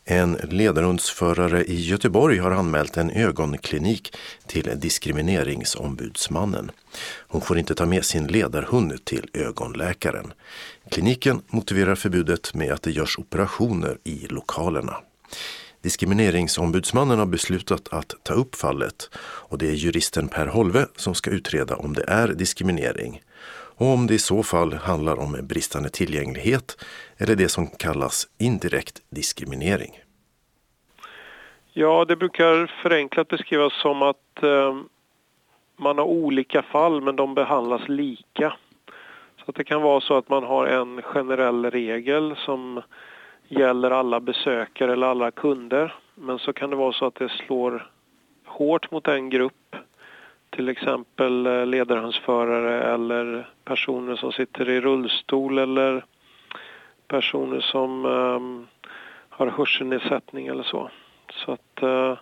En ledarhundsförare i Göteborg har anmält en ögonklinik till diskrimineringsombudsmannen. Hon får inte ta med sin ledarhund till ögonläkaren. Kliniken motiverar förbudet med att det görs operationer i lokalerna. Diskrimineringsombudsmannen har beslutat att ta upp fallet och det är juristen Per Holve som ska utreda om det är diskriminering och om det i så fall handlar om bristande tillgänglighet eller det som kallas indirekt diskriminering. Ja, det brukar förenklat beskrivas som att man har olika fall men de behandlas lika. Så att det kan vara så att man har en generell regel som gäller alla besökare eller alla kunder. Men så kan det vara så att det slår hårt mot en grupp. Till exempel ledarhundsförare eller personer som sitter i rullstol eller personer som har hörselnedsättning eller så. Så att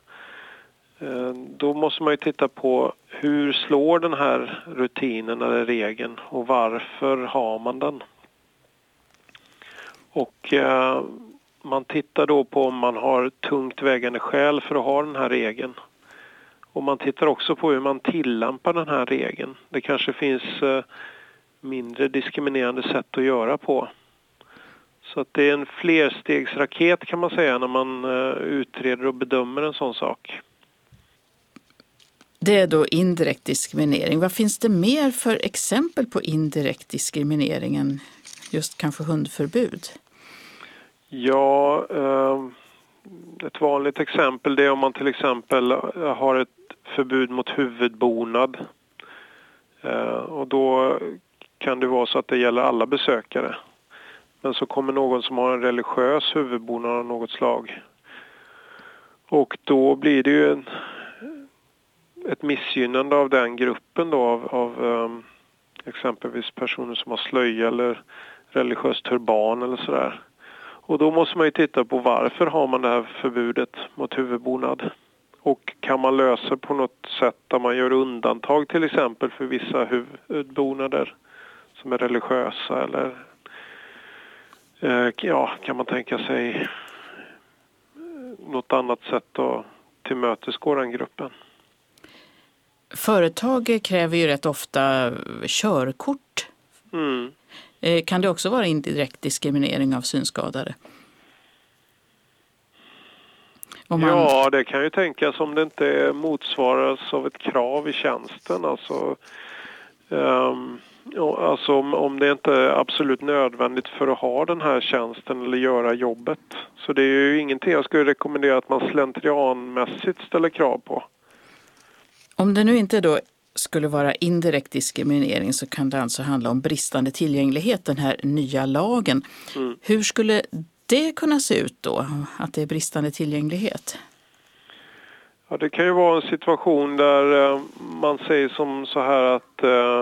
då måste man ju titta på hur slår den här rutinen eller regeln och varför har man den. Och man tittar då på om man har tungt vägande skäl för att ha den här regeln. Och man tittar också på hur man tillämpar den här regeln. Det kanske finns mindre diskriminerande sätt att göra på. Så att det är en flerstegsraket kan man säga när man utreder och bedömer en sån sak. Det är då indirekt diskriminering. Vad finns det mer för exempel på indirekt diskriminering än just kanske hundförbud? Ja, ett vanligt exempel det är om man till exempel har ett förbud mot huvudbonad. Och då kan det vara så att det gäller alla besökare. Men så kommer någon som har en religiös huvudbonad av något slag. Och då blir det ju ett missgynnande av den gruppen då av exempelvis personer som har slöja eller religiös turban eller sådär. Och då måste man ju titta på varför har man det här förbudet mot huvudbonad. Och kan man lösa på något sätt där man gör undantag till exempel för vissa huvudbonader som är religiösa eller kan man tänka sig något annat sätt att tillmötesgå den gruppen. Företag kräver ju rätt ofta körkort. Mm. Kan det också vara indirekt diskriminering av synskadade? Ja, det kan ju tänkas om det inte motsvaras av ett krav i tjänsten. Alltså om det inte är absolut nödvändigt för att ha den här tjänsten eller göra jobbet. Så det är ju ingenting jag skulle rekommendera att man slentrianmässigt ställer krav på. Om det nu inte då skulle vara indirekt diskriminering så kan det alltså handla om bristande tillgänglighet, den här nya lagen. Mm. Hur skulle det kunna se ut då, att det är bristande tillgänglighet? Ja, det kan ju vara en situation där man säger som så här att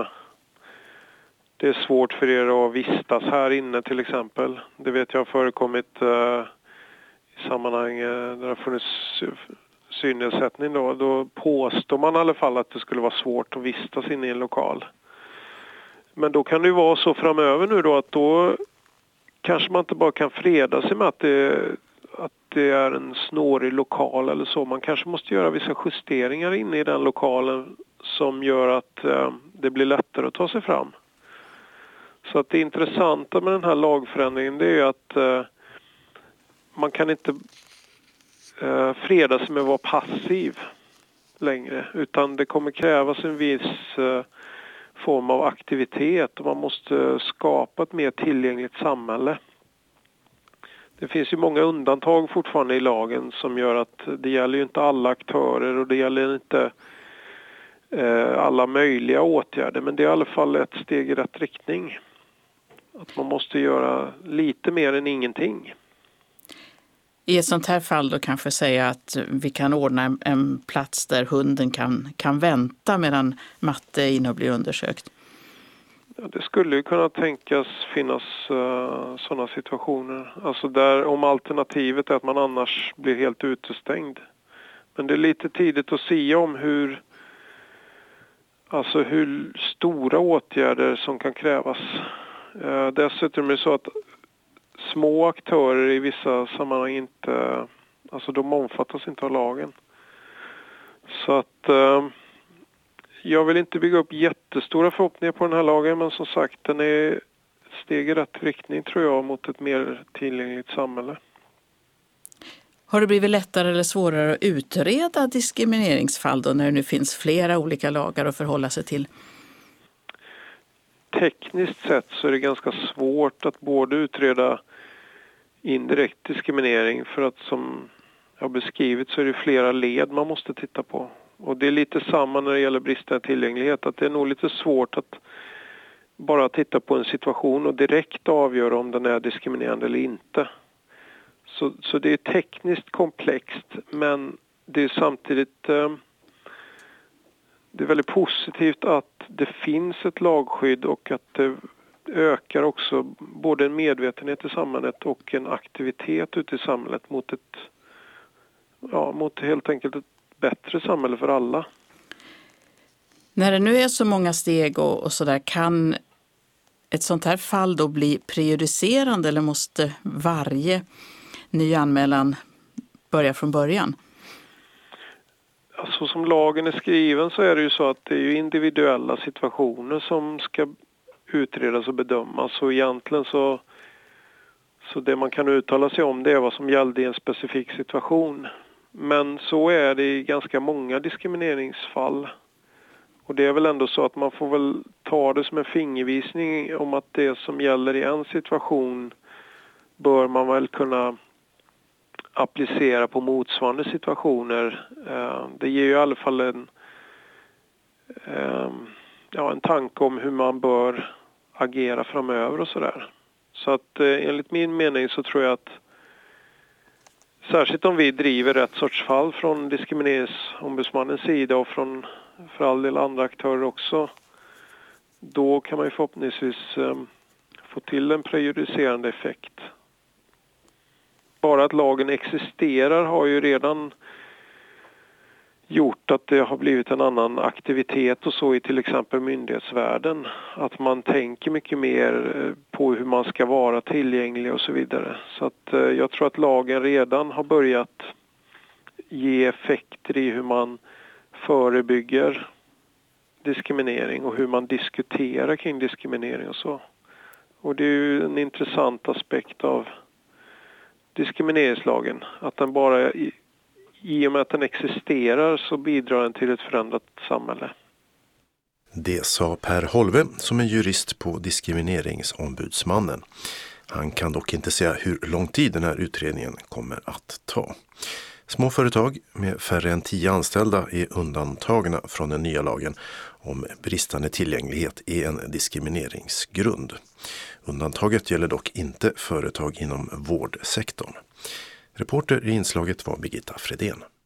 det är svårt för er att vistas här inne till exempel. Det vet jag har förekommit i sammanhang där det har funnits synnedsättning då påstår man i alla fall att det skulle vara svårt att vistas inne i en lokal. Men då kan det ju vara så framöver nu då att då kanske man inte bara kan freda sig med att det är en snårig lokal eller så. Man kanske måste göra vissa justeringar inne i den lokalen som gör att det blir lättare att ta sig fram. Så att det intressanta med den här lagförändringen det är ju att man kan inte freda sig med att vara passiv längre. Utan det kommer krävas en viss form av aktivitet och man måste skapa ett mer tillgängligt samhälle. Det finns ju många undantag fortfarande i lagen som gör att det gäller ju inte alla aktörer och det gäller inte alla möjliga åtgärder. Men det är i alla fall ett steg i rätt riktning. Att man måste göra lite mer än ingenting. I ett sånt här fall då kanske säga att vi kan ordna en plats där hunden kan vänta medan matte är inne och blir undersökt. Ja, det skulle ju kunna tänkas finnas sådana situationer. Alltså där om alternativet är att man annars blir helt utestängd. Men det är lite tidigt att säga om hur stora åtgärder som kan krävas. Dessutom är det så att små aktörer i vissa sammanhang inte Alltså de omfattas inte av lagen. Så att jag vill inte bygga upp jättestora förhoppningar på den här lagen, men som sagt, den är steg i rätt riktning tror jag mot ett mer tillgängligt samhälle. Har det blivit lättare eller svårare att utreda diskrimineringsfall då när det nu finns flera olika lagar att förhålla sig till? Tekniskt sett så är det ganska svårt att både utreda indirekt diskriminering, för att som jag beskrivit så är det flera led man måste titta på. Och det är lite samma när det gäller bristande tillgänglighet, att det är nog lite svårt att bara titta på en situation och direkt avgöra om den är diskriminerande eller inte. Så det är tekniskt komplext, men det är samtidigt det är väldigt positivt att det finns ett lagskydd och att det ökar också både en medvetenhet i samhället och en aktivitet ute i samhället mot helt enkelt ett bättre samhälle för alla. När det nu är så många steg och sådär, kan ett sånt här fall då bli prejudicerande eller måste varje ny anmälan börja från början? Alltså som lagen är skriven så är det ju så att det är ju individuella situationer som ska utredas och bedömas, och egentligen så det man kan uttala sig om det är vad som gällde i en specifik situation. Men så är det i ganska många diskrimineringsfall. Och det är väl ändå så att man får väl ta det som en fingervisning om att det som gäller i en situation bör man väl kunna applicera på motsvarande situationer. Det ger ju i alla fall en tanke om hur man bör agera framöver och sådär. Så att enligt min mening så tror jag att särskilt om vi driver rätt sorts fall från diskrimineringsombudsmannens sida och från för all del andra aktörer också, då kan man ju förhoppningsvis få till en prejudicerande effekt. Bara att lagen existerar har ju redan gjort att det har blivit en annan aktivitet och så i till exempel myndighetsvärlden. Att man tänker mycket mer på hur man ska vara tillgänglig och så vidare. Så att jag tror att lagen redan har börjat ge effekter i hur man förebygger diskriminering och hur man diskuterar kring diskriminering och så. Och det är ju en intressant aspekt av diskrimineringslagen, att den bara i och med att den existerar så bidrar den till ett förändrat samhälle. Det sa Per Holve som är jurist på Diskrimineringsombudsmannen. Han kan dock inte säga hur lång tid den här utredningen kommer att ta. Små företag med färre än 10 anställda är undantagna från den nya lagen om bristande tillgänglighet är en diskrimineringsgrund. Undantaget gäller dock inte företag inom vårdsektorn. Reporter i inslaget var Birgitta Fredén.